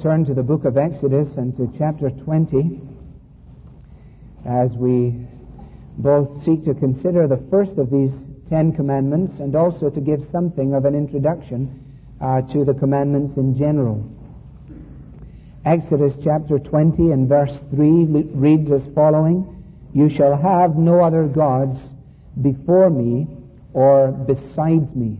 turn to the book of Exodus and to chapter 20 as we both seek to consider the first of these 10 commandments and also to give something of an introduction to the commandments in general. Exodus chapter 20 and verse 3 reads as following, "You shall have no other gods before me or besides me."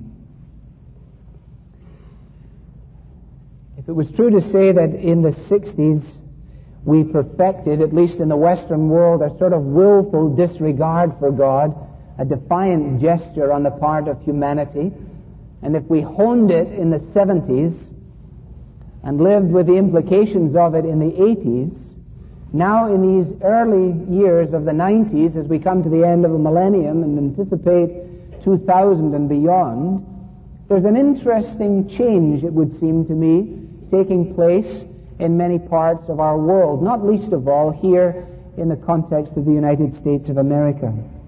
If it was true to say that in the 60s we perfected, at least in the Western world, a sort of willful disregard for God, a defiant gesture on the part of humanity, and if we honed it in the 70s and lived with the implications of it in the 80s, now in these early years of the 90s, as we come to the end of the millennium and anticipate 2000 and beyond, there's an interesting change, it would seem to me, taking place in many parts of our world, not least of all here in the context of the United States of America.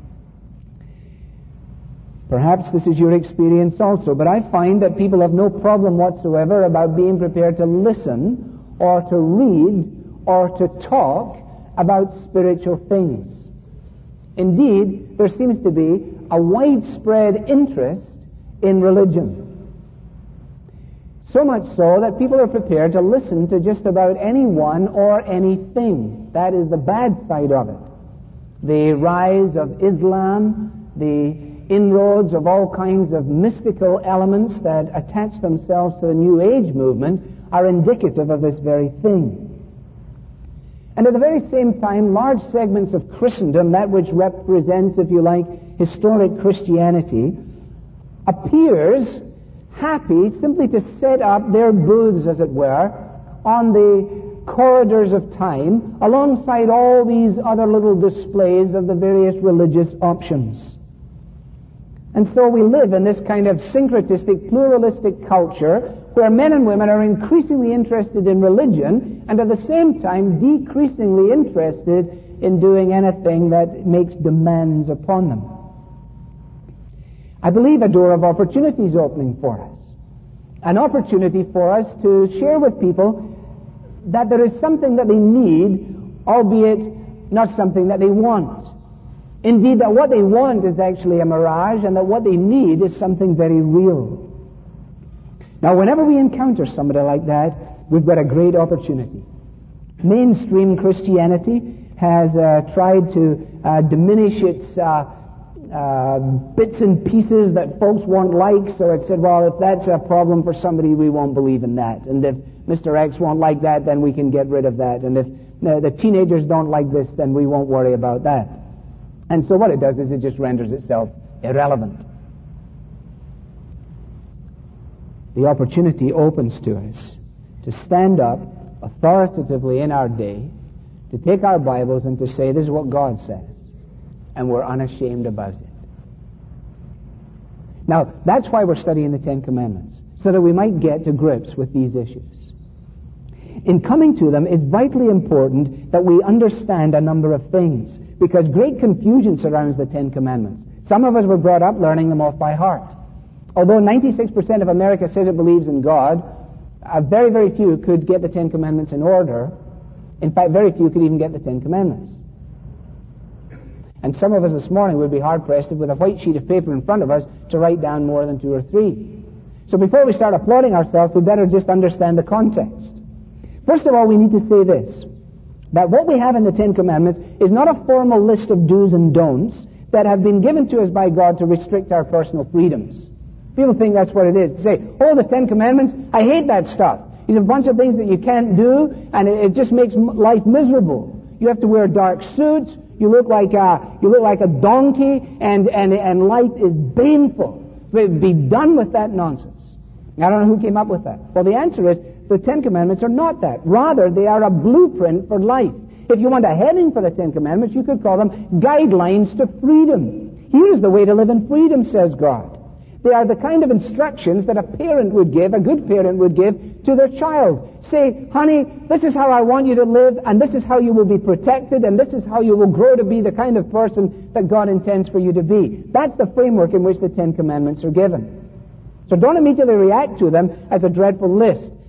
Perhaps this is your experience also, but I find that people have no problem whatsoever about being prepared to listen or to read or to talk about spiritual things. Indeed, there seems to be a widespread interest in religion. So much so that people are prepared to listen to just about anyone or anything. That is the bad side of it. The rise of Islam, the inroads of all kinds of mystical elements that attach themselves to the New Age movement are indicative of this very thing. And at the very same time, large segments of Christendom, that which represents, if you like, historic Christianity, appears happy simply to set up their booths, as it were, on the corridors of time, alongside all these other little displays of the various religious options. And so we live in this kind of syncretistic, pluralistic culture where men and women are increasingly interested in religion and at the same time decreasingly interested in doing anything that makes demands upon them. I believe a door of opportunity is opening for us. An opportunity for us to share with people that there is something that they need, albeit not something that they want. Indeed, that what they want is actually a mirage, and that what they need is something very real. Now, whenever we encounter somebody like that, we've got a great opportunity. Mainstream Christianity has tried to diminish its bits and pieces that folks won't like, so it said, well, if that's a problem for somebody, we won't believe in that. And if Mr. X won't like that, then we can get rid of that. And if the teenagers don't like this, then we won't worry about that. And so what it does is it just renders itself irrelevant. The opportunity opens to us to stand up authoritatively in our day, to take our Bibles and to say, this is what God says. And we're unashamed about it. Now, that's why we're studying the Ten Commandments, so that we might get to grips with these issues. In coming to them, it's vitally important that we understand a number of things, because great confusion surrounds the Ten Commandments. Some of us were brought up learning them off by heart. Although 96% of America says it believes in God, very, very few could get the Ten Commandments in order. In fact, very few could even get the Ten Commandments. And some of us this morning would be hard-pressed with a white sheet of paper in front of us to write down more than 2 or 3. So before we start applauding ourselves, we better just understand the context. First of all, we need to say this, that what we have in the Ten Commandments is not a formal list of do's and don'ts that have been given to us by God to restrict our personal freedoms. People think that's what it is. They say, oh, the Ten Commandments, I hate that stuff. It's a bunch of things that you can't do, and it just makes life miserable. You have to wear dark suits. You look like a donkey, and life is baneful. Be done with that nonsense. I don't know who came up with that. Well, the answer is the Ten Commandments are not that. Rather, they are a blueprint for life. If you want a heading for the Ten Commandments, you could call them guidelines to freedom. Here's the way to live in freedom, says God. They are the kind of instructions that a parent would give, a good parent would give to their child. Say, honey, this is how I want you to live, and this is how you will be protected, and this is how you will grow to be the kind of person that God intends for you to be. That's the framework in which the Ten Commandments are given. So don't immediately react to them as a dreadful list.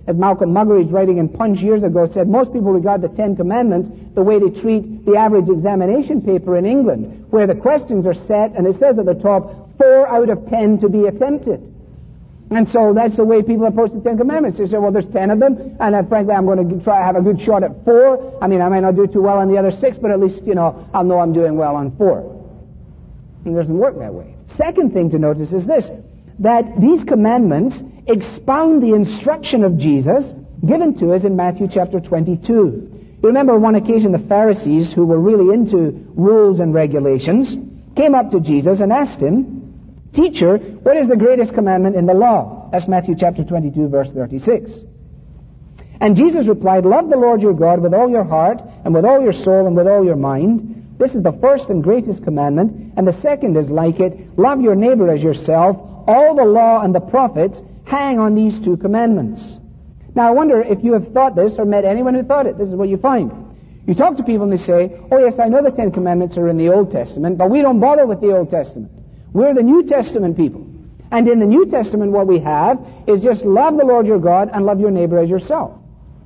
As Malcolm Muggeridge, writing in Punch years ago, said, most people regard the Ten Commandments the way they treat the average examination paper in England, where the questions are set and it says at the top, 4 out of 10 to be attempted. And so that's the way people approach the Ten Commandments. They say, well, there's 10 of them, and frankly, I'm going to try to have a good shot at 4. I mean, I might not do too well on the other 6, but at least, I'll know I'm doing well on 4. And it doesn't work that way. Second thing to notice is this, that these commandments expound the instruction of Jesus given to us in Matthew chapter 22. You remember on one occasion the Pharisees, who were really into rules and regulations, came up to Jesus and asked him, Teacher, what is the greatest commandment in the law? That's Matthew chapter 22, verse 36. And Jesus replied, Love the Lord your God with all your heart, and with all your soul, and with all your mind. This is the first and greatest commandment, and the second is like it. Love your neighbor as yourself. All the law and the prophets hang on these 2 commandments. Now I wonder if you have thought this, or met anyone who thought it. This is what you find. You talk to people and they say, oh yes, I know the 10 commandments are in the Old Testament, but we don't bother with the Old Testament. We're the New Testament people. And in the New Testament what we have is just love the Lord your God and love your neighbor as yourself.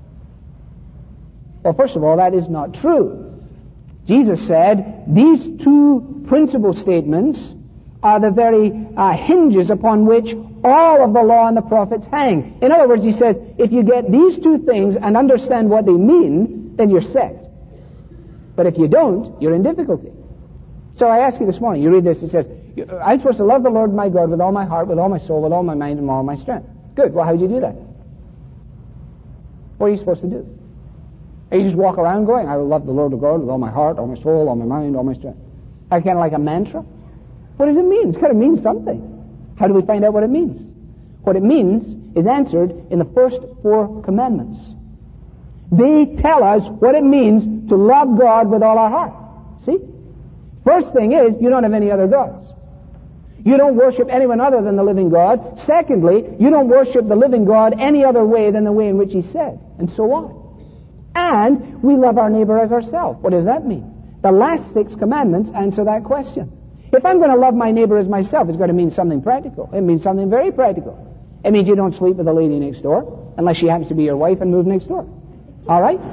Well, first of all, that is not true. Jesus said these 2 principal statements are the very hinges upon which all of the law and the prophets hang. In other words, he says, if you get these 2 things and understand what they mean, then you're set. But if you don't, you're in difficulty. So I ask you this morning, you read this, it says, I'm supposed to love the Lord my God with all my heart, with all my soul, with all my mind, and with all my strength. Good. Well, how do you do that? What are you supposed to do? Are you just walk around going, I will love the Lord God with all my heart, all my soul, all my mind, all my strength? Kind of like a mantra? What does it mean? It's got to mean something. How do we find out what it means? What it means is answered in the first 4 commandments. They tell us what it means to love God with all our heart. See? First thing is, you don't have any other gods. You don't worship anyone other than the living God. Secondly, you don't worship the living God any other way than the way in which He said, and so on. And we love our neighbor as ourselves. What does that mean? The last 6 commandments answer that question. If I'm going to love my neighbor as myself, it's going to mean something practical. It means something very practical. It means you don't sleep with the lady next door, unless she happens to be your wife and move next door. All right?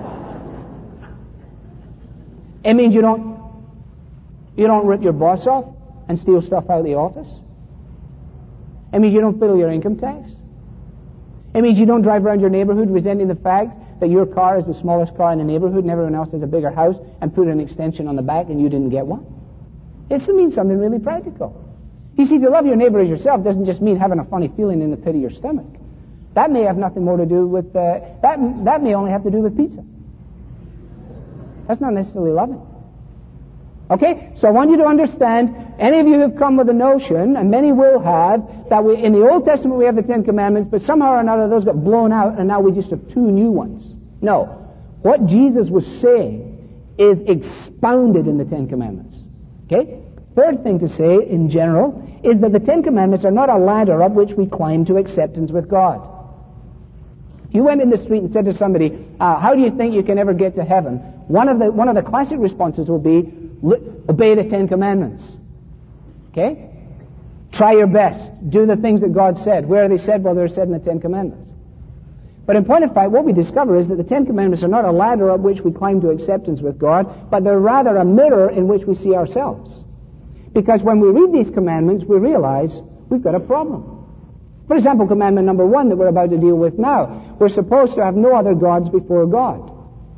It means you don't rip your boss off and steal stuff out of the office. It means you don't fiddle your income tax. It means you don't drive around your neighborhood resenting the fact that your car is the smallest car in the neighborhood and everyone else has a bigger house and put an extension on the back and you didn't get one. It means something really practical. You see, to love your neighbor as yourself doesn't just mean having a funny feeling in the pit of your stomach. That may have nothing more to do with, that may only have to do with pizza. That's not necessarily loving. Okay? So I want you to understand, any of you who have come with the notion, and many will have, that in the Old Testament we have the 10 Commandments, but somehow or another those got blown out, and now we just have 2 new ones. No. What Jesus was saying is expounded in the 10 Commandments. Okay? Third thing to say, in general, is that the 10 Commandments are not a ladder up which we climb to acceptance with God. If you went in the street and said to somebody, how do you think you can ever get to heaven? One of the classic responses will be, obey the 10 Commandments. Okay? Try your best. Do the things that God said. Where are they said? Well, they're said in the 10 Commandments. But in point of fact, what we discover is that the 10 Commandments are not a ladder up which we climb to acceptance with God, but they're rather a mirror in which we see ourselves. Because when we read these commandments, we realize we've got a problem. For example, commandment number 1 that we're about to deal with now. We're supposed to have no other gods before God.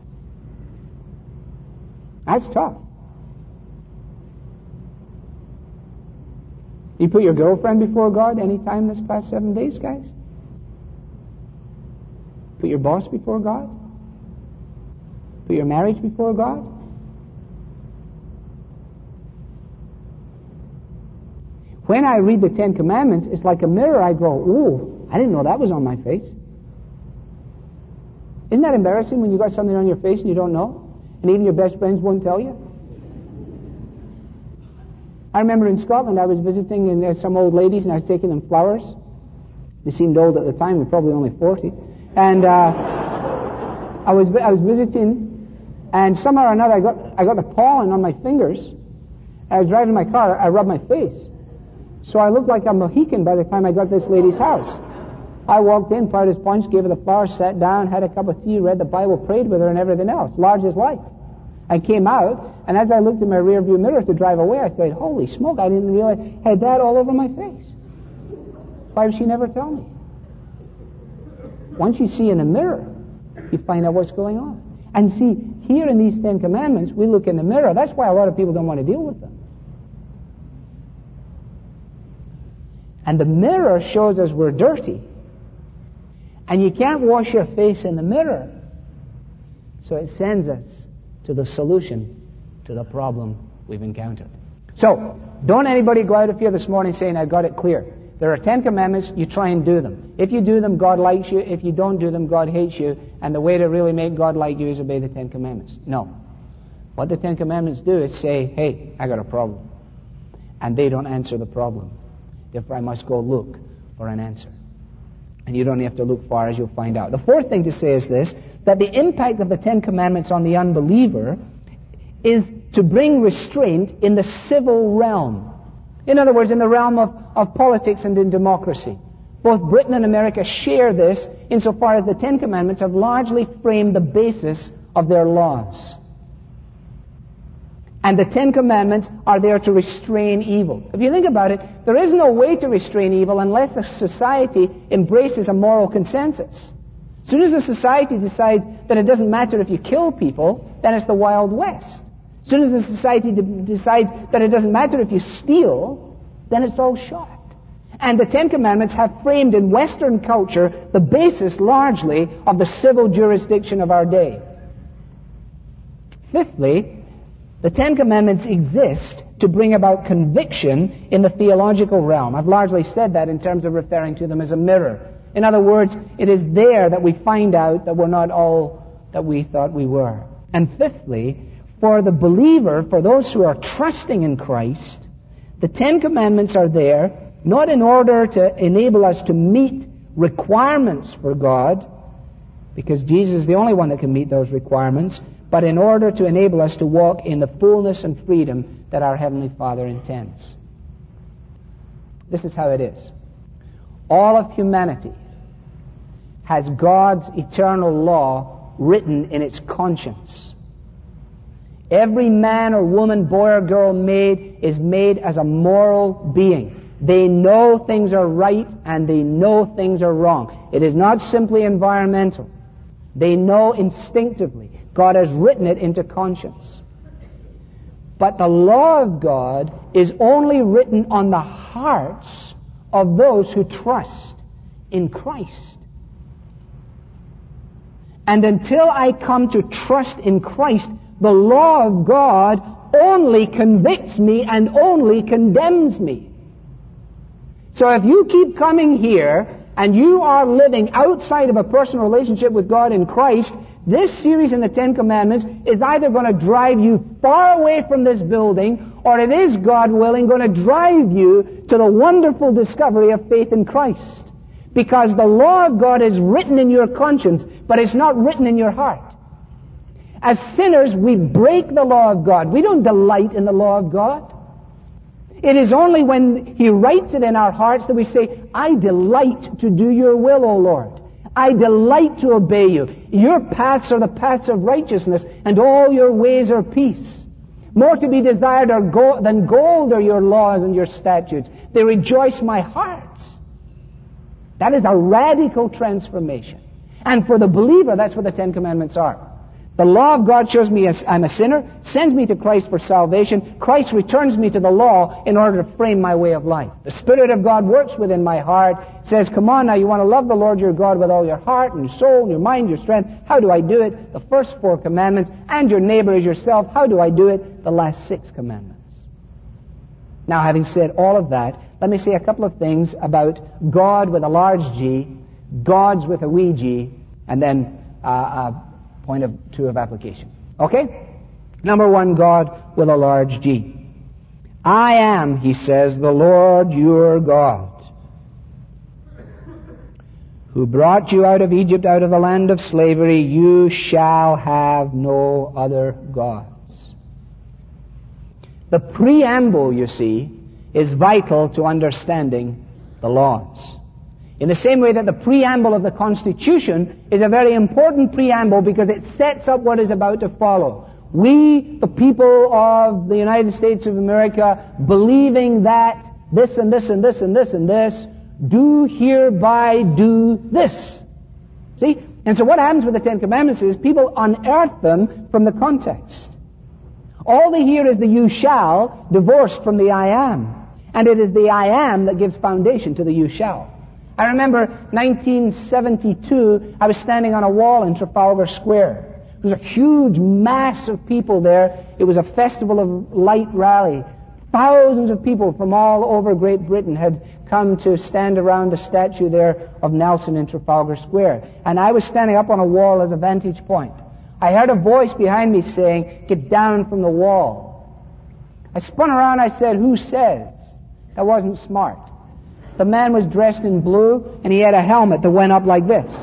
That's tough. You put your girlfriend before God any time this past 7 days, guys? Put your boss before God? Put your marriage before God? When I read the 10 Commandments, it's like a mirror. I go, ooh, I didn't know that was on my face. Isn't that embarrassing when you got something on your face and you don't know? And even your best friends won't tell you? I remember in Scotland I was visiting and there's some old ladies and I was taking them flowers. They seemed old at the time, they're probably only 40. And I was visiting and somehow or another I got the pollen on my fingers. I was driving my car, I rubbed my face. So I looked like a Mohican by the time I got to this lady's house. I walked in, poured his punch, gave her the flowers, sat down, had a cup of tea, read the Bible, prayed with her and everything else. Large as life. I came out, and as I looked in my rearview mirror to drive away, I said, holy smoke, I didn't realize I had that all over my face. Why did she never tell me? Once you see in the mirror, you find out what's going on. And see, here in these 10 Commandments, we look in the mirror. That's why a lot of people don't want to deal with them. And the mirror shows us we're dirty. And you can't wash your face in the mirror. So it sends us to the solution to the problem we've encountered. So, don't anybody go out of here this morning saying, I got it clear. There are 10 commandments, you try and do them. If you do them, God likes you. If you don't do them, God hates you. And the way to really make God like you is obey the 10 commandments. No. What the 10 commandments do is say, hey, I got a problem. And they don't answer the problem. Therefore, I must go look for an answer. And you don't have to look far, as you'll find out. The fourth thing to say is this, that the impact of the 10 commandments on the unbeliever is to bring restraint in the civil realm. In other words, in the realm of politics and in democracy. Both Britain and America share this insofar as the 10 commandments have largely framed the basis of their laws. And the 10 commandments are there to restrain evil. If you think about it, there is no way to restrain evil unless the society embraces a moral consensus. As soon as the society decides that it doesn't matter if you kill people, then it's the Wild West. As soon as the society decides that it doesn't matter if you steal, then it's all shot. And the 10 Commandments have framed in Western culture the basis largely of the civil jurisdiction of our day. Fifthly, the 10 Commandments exist to bring about conviction in the theological realm. I've largely said that in terms of referring to them as a mirror. In other words, it is there that we find out that we're not all that we thought we were. And fifthly, for the believer, for those who are trusting in Christ, the 10 Commandments are there not in order to enable us to meet requirements for God, because Jesus is the only one that can meet those requirements, but in order to enable us to walk in the fullness and freedom that our Heavenly Father intends. This is how it is. All of humanity has God's eternal law written in its conscience. Every man or woman, boy or girl made is made as a moral being. They know things are right and they know things are wrong. It is not simply environmental. They know instinctively. God has written it into conscience. But the law of God is only written on the hearts of those who trust in Christ. And until I come to trust in Christ, the law of God only convicts me and only condemns me. So if you keep coming here and you are living outside of a personal relationship with God in Christ, this series in the 10 Commandments is either going to drive you far away from this building, or it is, God willing, going to drive you to the wonderful discovery of faith in Christ. Because the law of God is written in your conscience, but it's not written in your heart. As sinners, we break the law of God. We don't delight in the law of God. It is only when He writes it in our hearts that we say, I delight to do your will, O Lord. I delight to obey you. Your paths are the paths of righteousness, and all your ways are peace. More to be desired than gold are your laws and your statutes. They rejoice my heart. That is a radical transformation. And for the believer, that's what the 10 Commandments are. The law of God shows me I'm a sinner, sends me to Christ for salvation. Christ returns me to the law in order to frame my way of life. The Spirit of God works within my heart, says, come on now, you want to love the Lord your God with all your heart and your soul, your mind, your strength. How do I do it? The first 4 commandments. And your neighbor as yourself. How do I do it? The last 6 commandments. Now, having said all of that, let me say a couple of things about God with a large G, gods with a wee g, and then point of 2 of application. Okay? Number 1, God with a large G. I am, He says, the Lord your God, who brought you out of Egypt, out of the land of slavery. You shall have no other gods. The preamble, you see, is vital to understanding the laws. In the same way that the preamble of the Constitution is a very important preamble because it sets up what is about to follow. We, the people of the United States of America, believing that this and this and this and this and this, do hereby do this. See? And so what happens with the Ten Commandments is people unearth them from the context. All they hear is the you shall divorced from the I am. And it is the I am that gives foundation to the you shall. I remember 1972, I was standing on a wall in Trafalgar Square. There was a huge mass of people there. It was a festival of light rally. Thousands of people from all over Great Britain had come to stand around the statue there of Nelson in Trafalgar Square. And I was standing up on a wall as a vantage point. I heard a voice behind me saying, "Get down from the wall." I spun around, I said, "Who says?" That wasn't smart. The man was dressed in blue, and he had a helmet that went up like this.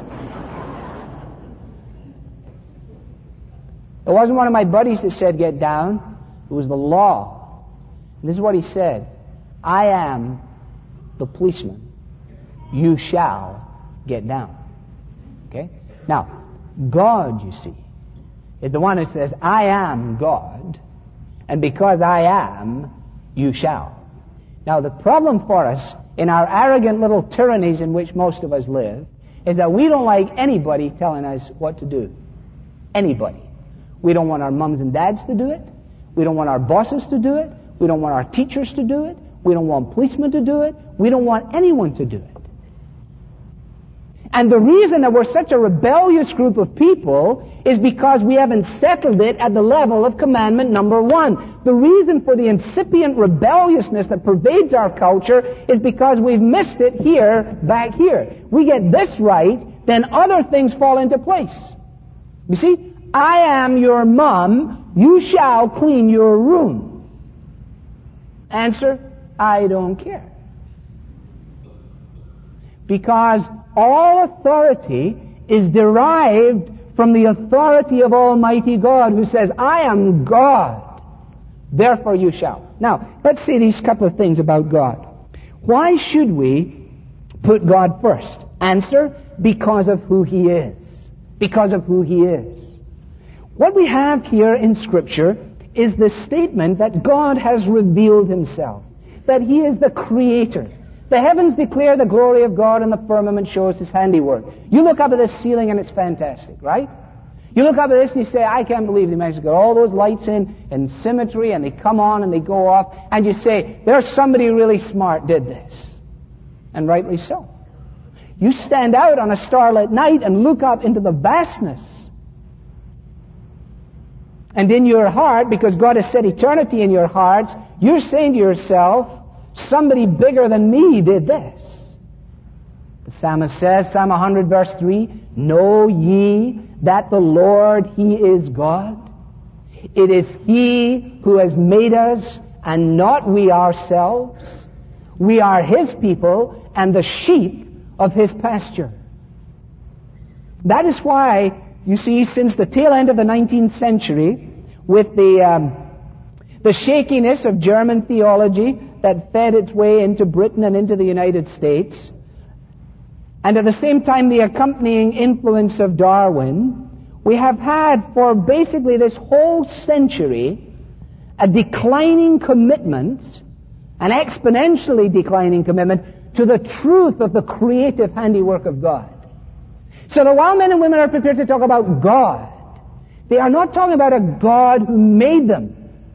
It wasn't one of my buddies that said, "Get down." It was the law. And this is what he said: "I am the policeman. You shall get down." Okay? Now, God, you see, is the one who says, "I am God, and because I am, you shall." Now, the problem for us in our arrogant little tyrannies in which most of us live is that we don't like anybody telling us what to do. Anybody. We don't want our mums and dads to do it. We don't want our bosses to do it. We don't want our teachers to do it. We don't want policemen to do it. We don't want anyone to do it. And the reason that we're such a rebellious group of people is because we haven't settled it at the level of commandment number 1. The reason for the incipient rebelliousness that pervades our culture is because we've missed it here, back here. We get this right, then other things fall into place. You see, I am your mom, you shall clean your room. Answer, I don't care. Because all authority is derived from the authority of Almighty God, who says, "I am God, therefore you shall." Now, let's say these couple of things about God. Why should we put God first? Answer, because of who He is. Because of who He is. What we have here in Scripture is the statement that God has revealed Himself, that He is the Creator. The heavens declare the glory of God, and the firmament shows His handiwork. You look up at this ceiling and it's fantastic, right? You look up at this and you say, "I can't believe they managed to get all those lights in symmetry, and they come on and they go off." And you say, "There's somebody really smart did this." And rightly so. You stand out on a starlit night and look up into the vastness. And in your heart, because God has set eternity in your hearts, you're saying to yourself, "Somebody bigger than me did this." The psalmist says, Psalm 100 verse 3, "Know ye that the Lord, He is God? It is He who has made us, and not we ourselves. We are His people, and the sheep of His pasture." That is why, you see, since the tail end of the 19th century, with the shakiness of German theology that fed its way into Britain and into the United States, and at the same time the accompanying influence of Darwin, we have had for basically this whole century a declining commitment, an exponentially declining commitment to the truth of the creative handiwork of God. So that while men and women are prepared to talk about God, they are not talking about a God who made them.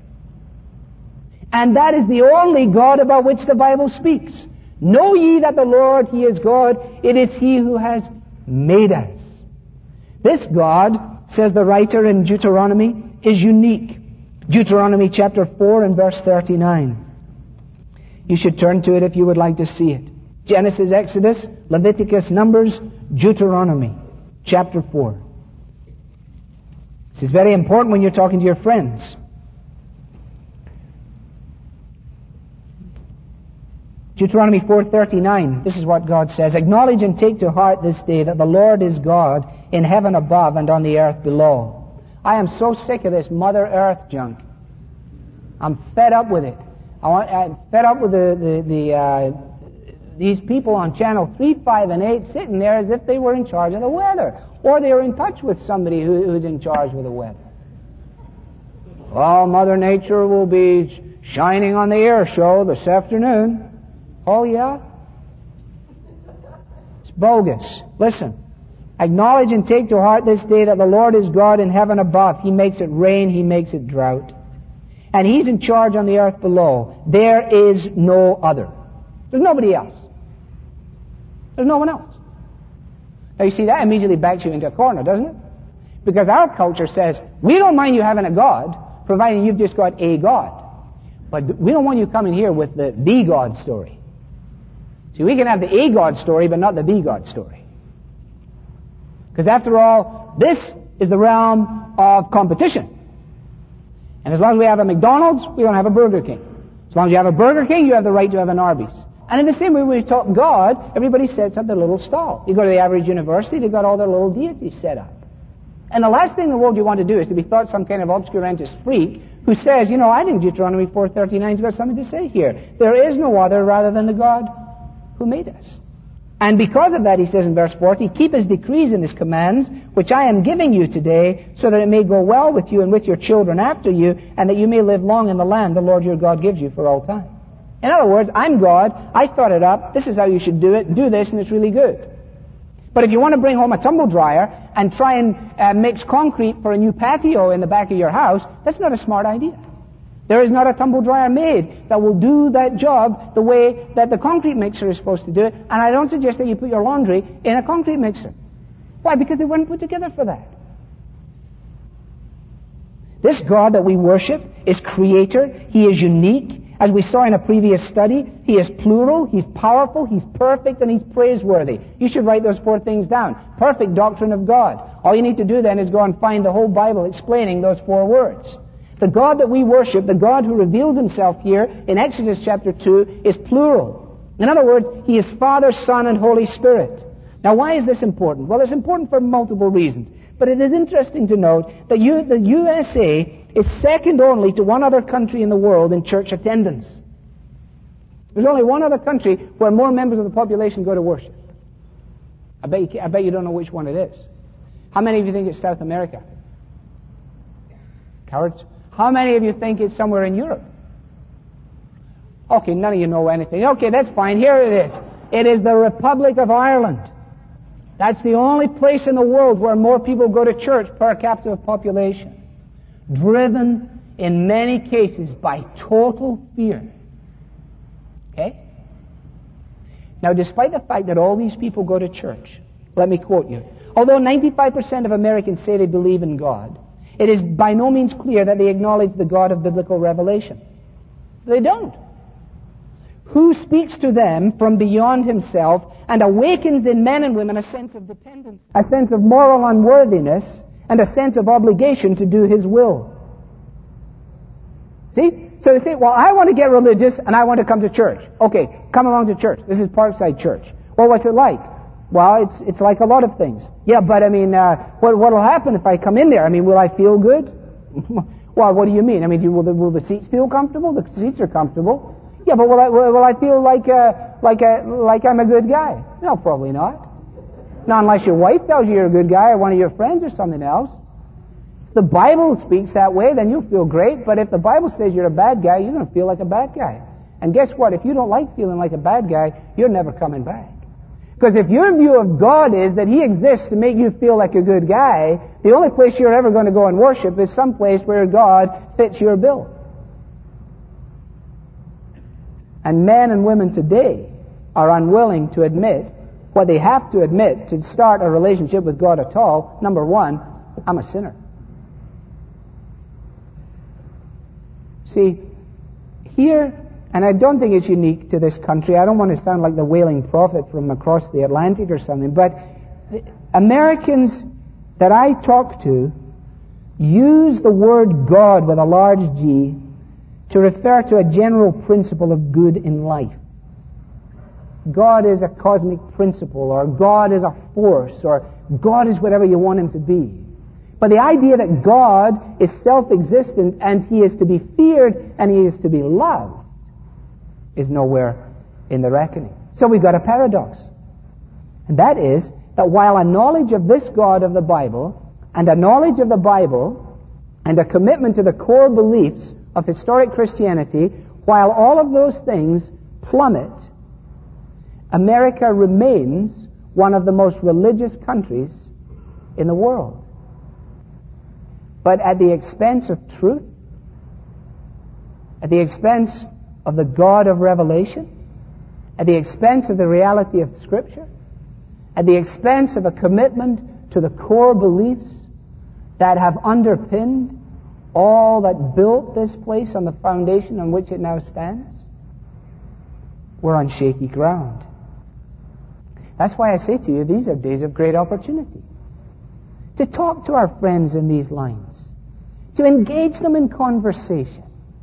And that is the only God about which the Bible speaks. "Know ye that the Lord, He is God. It is He who has made us." This God, says the writer in Deuteronomy, is unique. Deuteronomy chapter 4 and verse 39. You should turn to it if you would like to see it. Genesis, Exodus, Leviticus, Numbers, Deuteronomy chapter 4. This is very important when you're talking to your friends. Deuteronomy 4:39, this is what God says: "Acknowledge and take to heart this day that the Lord is God in heaven above and on the earth below." I am so sick of this Mother Earth junk. I'm fed up with it. I'm fed up with these people on Channel 3, 5, and 8 sitting there as if they were in charge of the weather, or they were in touch with somebody who's in charge of the weather. Oh, Mother Nature will be shining on the air show this afternoon. Oh, yeah? It's bogus. Listen. Acknowledge and take to heart this day that the Lord is God in heaven above. He makes it rain, He makes it drought. And He's in charge on the earth below. There is no other. There's nobody else. There's no one else. Now you see, that immediately backs you into a corner, doesn't it? Because our culture says, we don't mind you having a God, providing you've just got a God. But we don't want you coming here with the God story. See, we can have the a God story, but not the God story. Because after all, this is the realm of competition. And as long as we have a McDonald's, we don't have a Burger King. As long as you have a Burger King, you have the right to have an Arby's. And in the same way, when we talk God, everybody sets up their little stall. You go to the average university, they've got all their little deities set up. And the last thing in the world you want to do is to be thought some kind of obscurantist freak who says, you know, I think Deuteronomy 4:39's got something to say here. There is no other rather than the God who made us. And because of that, he says in verse 40, keep his decrees and his commands, which I am giving you today, so that it may go well with you and with your children after you, and that you may live long in the land the Lord your God gives you for all time. In other words, I'm God, I thought it up, this is how you should do it, do this, and it's really good. But if you want to bring home a tumble dryer and try and mix concrete for a new patio in the back of your house, that's not a smart idea. There is not a tumble dryer made that will do that job the way that the concrete mixer is supposed to do it, and I don't suggest that you put your laundry in a concrete mixer. Why? Because they weren't put together for that. This God that we worship is creator, He is unique. As we saw in a previous study, He is plural, He's powerful, He's perfect, and He's praiseworthy. You should write those 4 things down. Perfect doctrine of God. All you need to do then is go and find the whole Bible explaining those 4 words. The God that we worship, the God who reveals Himself here in Exodus chapter 2, is plural. In other words, He is Father, Son, and Holy Spirit. Now, why is this important? Well, it's important for multiple reasons. But it is interesting to note that the USA is second only to one other country in the world in church attendance. There's only one other country where more members of the population go to worship. I bet you don't know which one it is. How many of you think it's South America? Cowards. How many of you think it's somewhere in Europe? Okay, none of you know anything. Okay, that's fine. Here it is. It is the Republic of Ireland. That's the only place in the world where more people go to church per capita population. Driven, in many cases, by total fear. Okay? Now, despite the fact that all these people go to church, let me quote you. Although 95% of Americans say they believe in God, it is by no means clear that they acknowledge the God of biblical revelation. They don't. Who speaks to them from beyond himself and awakens in men and women a sense of dependence, a sense of moral unworthiness, and a sense of obligation to do his will. See? So they say, well, I want to get religious and I want to come to church. Okay, come along to church. This is Parkside Church. Well, what's it like? Well, it's like a lot of things. Yeah, but I mean, what'll happen if I come in there? I mean, will I feel good? Well, what do you mean? I mean, will the seats feel comfortable? The seats are comfortable. Yeah, but will I feel like I'm a good guy? No, probably not. Not unless your wife tells you you're a good guy or one of your friends or something else. If the Bible speaks that way, then you'll feel great. But if the Bible says you're a bad guy, you're going to feel like a bad guy. And guess what? If you don't like feeling like a bad guy, you're never coming back. Because if your view of God is that He exists to make you feel like a good guy, the only place you're ever going to go and worship is some place where God fits your bill. And men and women today are unwilling to admit what they have to admit to start a relationship with God at all. Number one, I'm a sinner. See, here, and I don't think it's unique to this country. I don't want to sound like the wailing prophet from across the Atlantic or something, but Americans that I talk to use the word God with a large G to refer to a general principle of good in life. God is a cosmic principle, or God is a force, or God is whatever you want Him to be. But the idea that God is self-existent and He is to be feared and He is to be loved is nowhere in the reckoning. So we've got a paradox. And that is that while a knowledge of this God of the Bible and a knowledge of the Bible and a commitment to the core beliefs of historic Christianity, while all of those things plummet, America remains one of the most religious countries in the world. But at the expense of truth, at the expense of the God of Revelation, at the expense of the reality of Scripture, at the expense of a commitment to the core beliefs that have underpinned all that built this place on the foundation on which it now stands, we're on shaky ground. That's why I say to you, these are days of great opportunity. To talk to our friends in these lines. To engage them in conversation.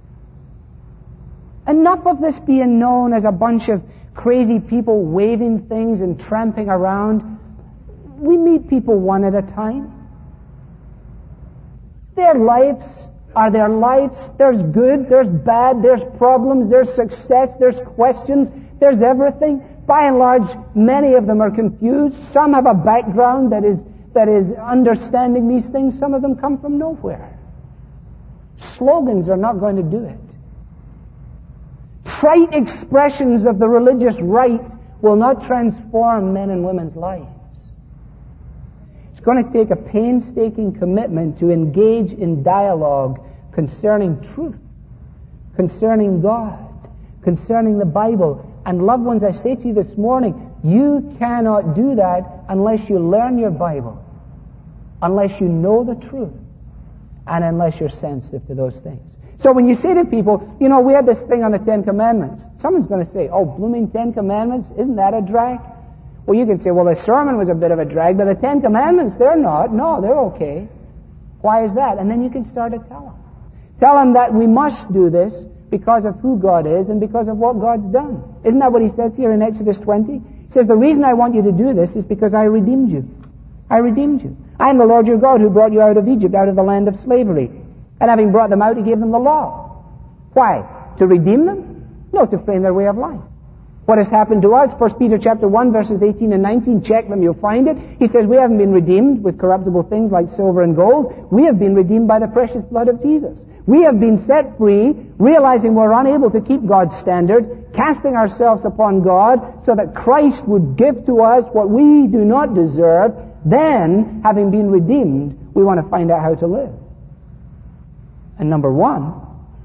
Enough of this being known as a bunch of crazy people waving things and tramping around. We meet people one at a time. Their lives are their lives. There's good, there's bad, there's problems, there's success, there's questions, there's everything. By and large, many of them are confused. Some have a background that is understanding these things. Some of them come from nowhere. Slogans are not going to do it. Trite expressions of the religious right will not transform men and women's lives. It's going to take a painstaking commitment to engage in dialogue concerning truth, concerning God, concerning the Bible. And loved ones, I say to you this morning, you cannot do that unless you learn your Bible, unless you know the truth, and unless you're sensitive to those things. So when you say to people, you know, we had this thing on the Ten Commandments, someone's going to say, oh, blooming Ten Commandments, isn't that a drag? Well, you can say, well, the sermon was a bit of a drag, but the Ten Commandments, they're not. No, they're okay. Why is that? And then you can start to tell them. Tell them that we must do this because of who God is and because of what God's done. Isn't that what he says here in Exodus 20? He says, the reason I want you to do this is because I redeemed you. I redeemed you. I am the Lord your God who brought you out of Egypt, out of the land of slavery. And having brought them out, he gave them the law. Why? To redeem them? No, to frame their way of life. What has happened to us? 1 Peter chapter 1, verses 18 and 19. Check them, you'll find it. He says, we haven't been redeemed with corruptible things like silver and gold. We have been redeemed by the precious blood of Jesus. We have been set free, realizing we're unable to keep God's standard, casting ourselves upon God so that Christ would give to us what we do not deserve. Then, having been redeemed, we want to find out how to live. And number one,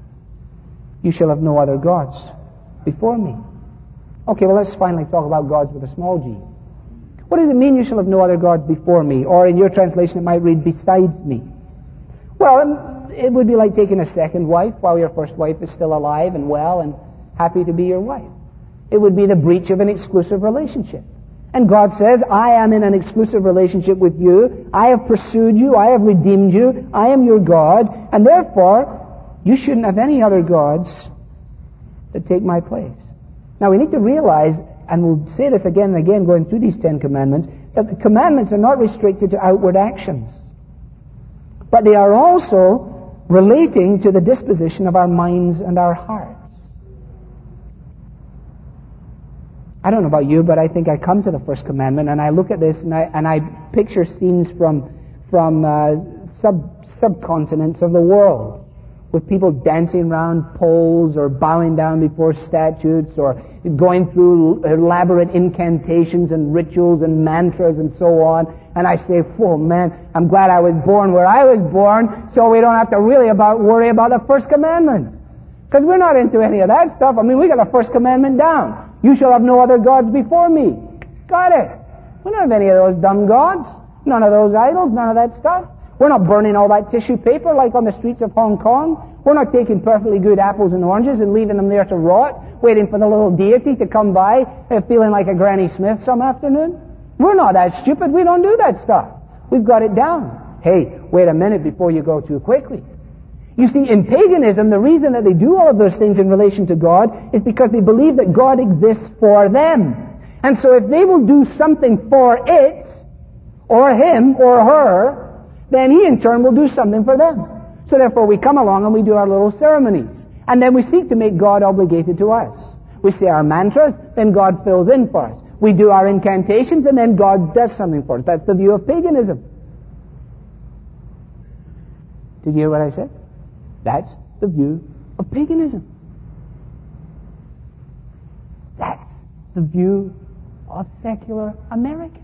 you shall have no other gods before me. Okay, well, let's finally talk about gods with a small g. What does it mean you shall have no other gods before me? Or in your translation it might read, besides me. Well, it would be like taking a second wife while your first wife is still alive and well and happy to be your wife. It would be the breach of an exclusive relationship. And God says, I am in an exclusive relationship with you. I have pursued you. I have redeemed you. I am your God. And therefore, you shouldn't have any other gods that take my place. Now we need to realize, and we'll say this again and again going through these Ten Commandments, that the commandments are not restricted to outward actions. But they are also relating to the disposition of our minds and our hearts. I don't know about you, but I think I come to the first commandment and I look at this and I picture scenes from subcontinents of the world, with people dancing around poles or bowing down before statues or going through elaborate incantations and rituals and mantras and so on. And I say, oh man, I'm glad I was born where I was born so we don't have to really worry about the first commandment. Because we're not into any of that stuff. I mean, we got the first commandment down. You shall have no other gods before me. Got it. We don't have any of those dumb gods. None of those idols, none of that stuff. We're not burning all that tissue paper like on the streets of Hong Kong. We're not taking perfectly good apples and oranges and leaving them there to rot, waiting for the little deity to come by, feeling like a Granny Smith some afternoon. We're not that stupid. We don't do that stuff. We've got it down. Hey, wait a minute before you go too quickly. You see, in paganism, the reason that they do all of those things in relation to God is because they believe that God exists for them. And so if they will do something for it, or him, or her, then he in turn will do something for them. So therefore we come along and we do our little ceremonies. And then we seek to make God obligated to us. We say our mantras, then God fills in for us. We do our incantations, and then God does something for us. That's the view of paganism. Did you hear what I said? That's the view of paganism. That's the view of secular America.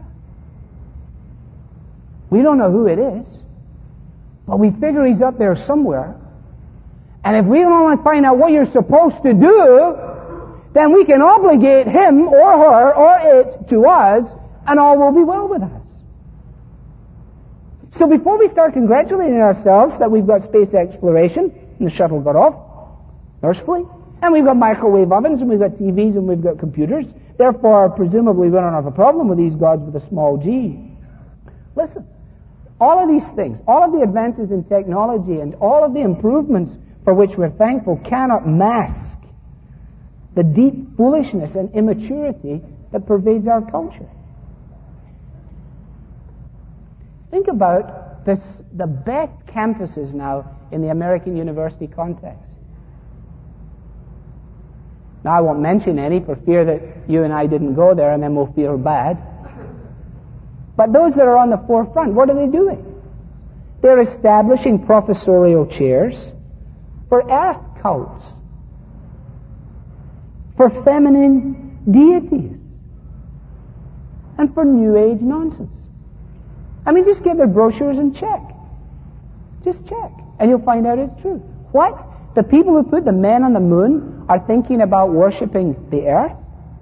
We don't know who it is, but we figure he's up there somewhere. And if we don't want to find out what you're supposed to do, then we can obligate him or her or it to us, and all will be well with us. So before we start congratulating ourselves that we've got space exploration, and the shuttle got off, mercifully, and we've got microwave ovens, and we've got TVs, and we've got computers, therefore, presumably, we don't have a problem with these gods with a small g. Listen, all of these things, all of the advances in technology, and all of the improvements for which we're thankful cannot mask the deep foolishness and immaturity that pervades our culture. Think about this, the best campuses now in the American university context. Now, I won't mention any for fear that you and I didn't go there and then we'll feel bad. But those that are on the forefront, what are they doing? They're establishing professorial chairs for earth cults, for feminine deities, and for New Age nonsense. I mean, just get their brochures and check. Just check, and you'll find out it's true. What? The people who put the men on the moon are thinking about worshipping the earth?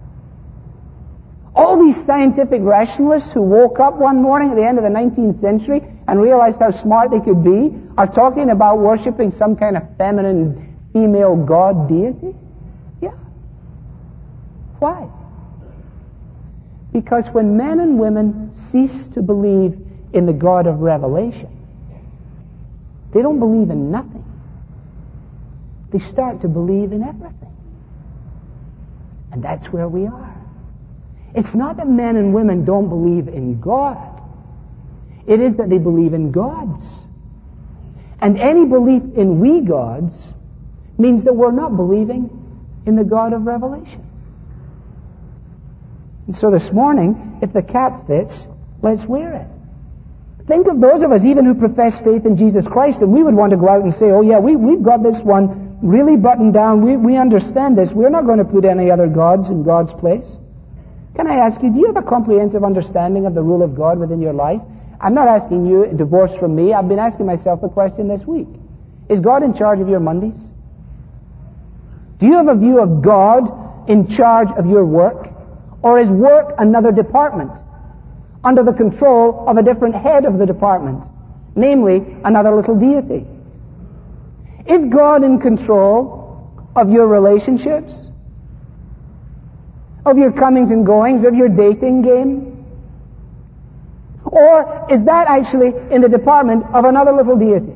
All these scientific rationalists who woke up one morning at the end of the 19th century and realized how smart they could be are talking about worshipping some kind of feminine female god deity? Yeah. Why? Because when men and women cease to believe in the God of revelation, they don't believe in nothing. They start to believe in everything. And that's where we are. It's not that men and women don't believe in God. It is that they believe in gods. And any belief in we gods means that we're not believing in the God of revelation. And so this morning, if the cap fits, let's wear it. Think of those of us even who profess faith in Jesus Christ, and we would want to go out and say, oh yeah, we've got this one really buttoned down. We understand this. We're not going to put any other gods in God's place. Can I ask you, do you have a comprehensive understanding of the rule of God within your life? I'm not asking you divorce from me. I've been asking myself the question this week. Is God in charge of your Mondays? Do you have a view of God in charge of your work? Or is work another department under the control of a different head of the department, namely another little deity? Is God in control of your relationships? Of your comings and goings, of your dating game? Or is that actually in the department of another little deity?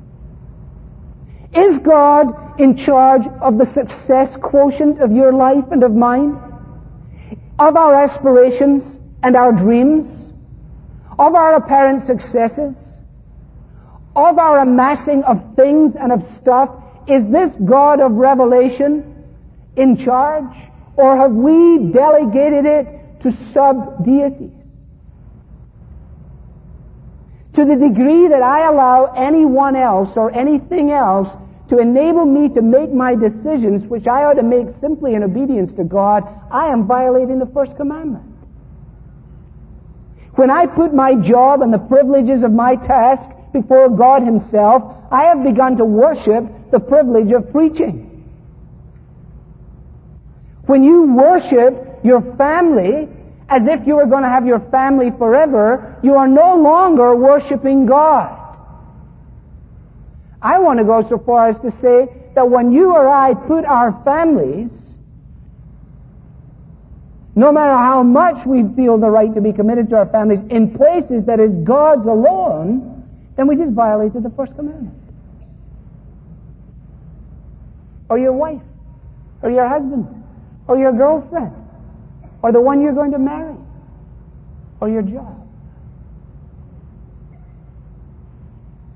Is God in charge of the success quotient of your life and of mine? Of our aspirations and our dreams? Of our apparent successes? Of our amassing of things and of stuff? Is this God of revelation in charge? Or have we delegated it to sub-deities? To the degree that I allow anyone else or anything else to enable me to make my decisions, which I ought to make simply in obedience to God, I am violating the first commandment. When I put my job and the privileges of my task before God Himself, I have begun to worship the privilege of preaching. When you worship your family as if you were going to have your family forever, you are no longer worshiping God. I want to go so far as to say that when you or I put our families, no matter how much we feel the right to be committed to our families, in places that is God's alone, then we just violated the first commandment. Or your wife, or your husband, or your girlfriend, or the one you're going to marry, or your job.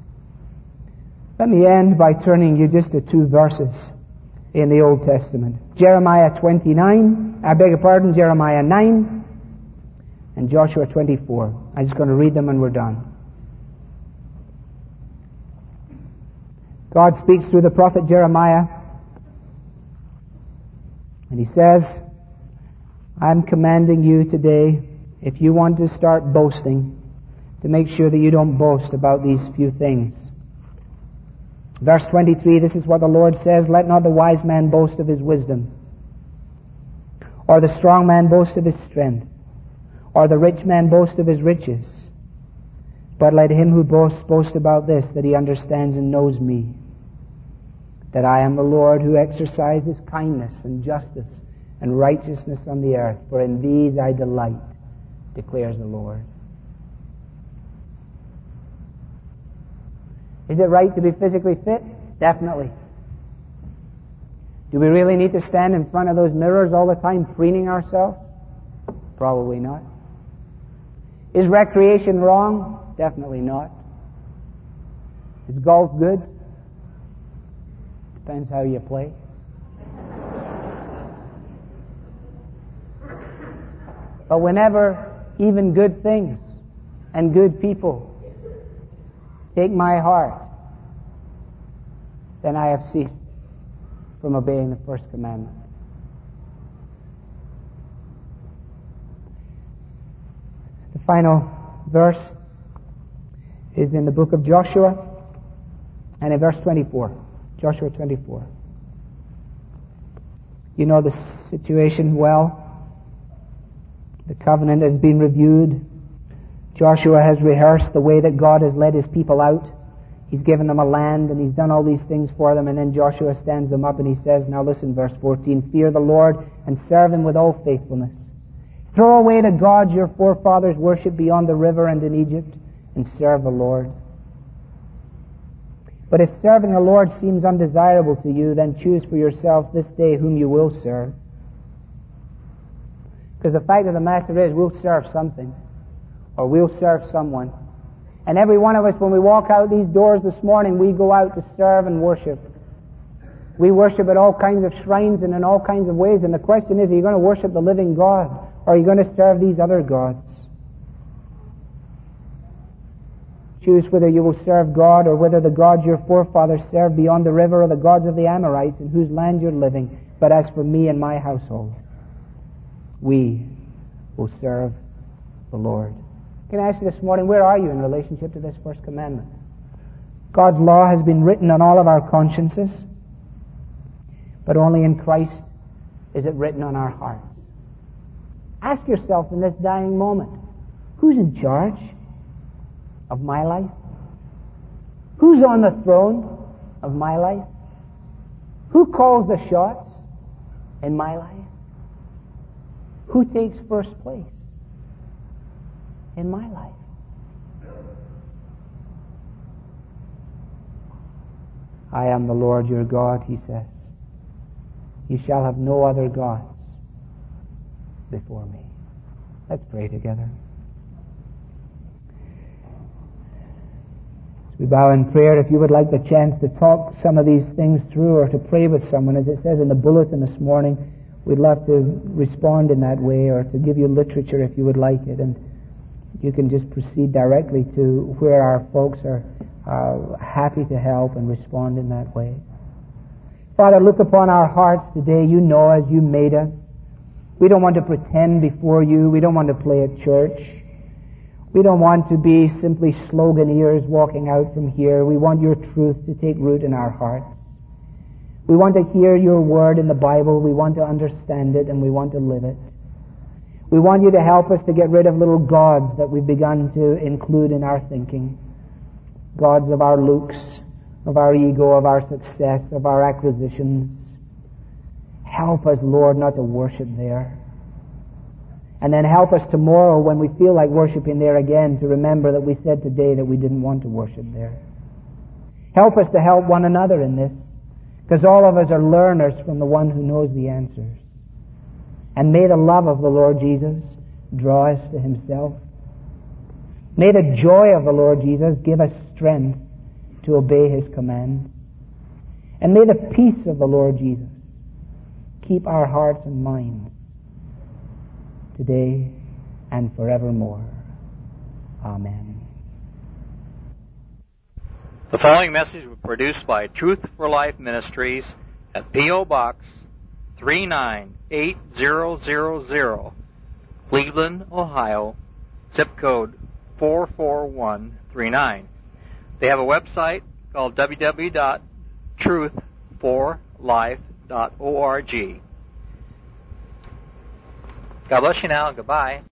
Let me end by turning you just to two verses in the Old Testament. Jeremiah 9, and Joshua 24. I'm just going to read them and we're done. God speaks through the prophet Jeremiah, and he says, I'm commanding you today, if you want to start boasting, to make sure that you don't boast about these few things. Verse 23, this is what the Lord says, let not the wise man boast of his wisdom, or the strong man boast of his strength, or the rich man boast of his riches. But let him who boasts boast about this, that he understands and knows me, that I am the Lord who exercises kindness and justice and righteousness on the earth, for in these I delight, declares the Lord. Is it right to be physically fit? Definitely. Do we really need to stand in front of those mirrors all the time preening ourselves? Probably not. Is recreation wrong? Definitely not. Is golf good? Depends how you play. But whenever even good things and good people take my heart, then I have ceased from obeying the first commandment. The final verse is in the book of Joshua, and in verse 24. Joshua 24. You know the situation well. The covenant has been reviewed. Joshua has rehearsed the way that God has led his people out. He's given them a land and he's done all these things for them, and then Joshua stands them up and he says, now listen, verse 14, fear the Lord and serve him with all faithfulness. Throw away the gods your forefathers worshipped beyond the river and in Egypt, and serve the Lord. But if serving the Lord seems undesirable to you, then choose for yourselves this day whom you will serve. Because the fact of the matter is, we'll serve something, or we'll serve someone. And every one of us, when we walk out these doors this morning, we go out to serve and worship. We worship at all kinds of shrines and in all kinds of ways. And the question is, are you going to worship the living God, or are you going to serve these other gods? Choose whether you will serve God, or whether the gods your forefathers served beyond the river, or the gods of the Amorites in whose land you're living. But as for me and my household, we will serve the Lord. Can I ask you this morning, where are you in relationship to this first commandment? God's law has been written on all of our consciences, but only in Christ is it written on our hearts. Ask yourself in this dying moment, who's in charge of my life? Who's on the throne of my life? Who calls the shots in my life? Who takes first place in my life? I am the Lord your God, he says. You shall have no other gods before me. Let's pray together. As we bow in prayer, if you would like the chance to talk some of these things through, or to pray with someone, as it says in the bulletin this morning, we'd love to respond in that way, or to give you literature if you would like it. And you can just proceed directly to where our folks are happy to help and respond in that way. Father, look upon our hearts today. You know as you made us. We don't want to pretend before you. We don't want to play at church. We don't want to be simply sloganeers walking out from here. We want your truth to take root in our hearts. We want to hear your word in the Bible. We want to understand it, and we want to live it. We want you to help us to get rid of little gods that we've begun to include in our thinking. Gods of our looks, of our ego, of our success, of our acquisitions. Help us, Lord, not to worship there. And then help us tomorrow when we feel like worshiping there again to remember that we said today that we didn't want to worship there. Help us to help one another in this, because all of us are learners from the one who knows the answers. And may the love of the Lord Jesus draw us to himself. May the joy of the Lord Jesus give us strength to obey his commands. And may the peace of the Lord Jesus keep our hearts and minds today and forevermore. Amen. The following message was produced by Truth for Life Ministries at P.O. Box 39800, Cleveland, Ohio, zip code 44139. They have a website called www.truthforlife.org. God bless you now. Goodbye.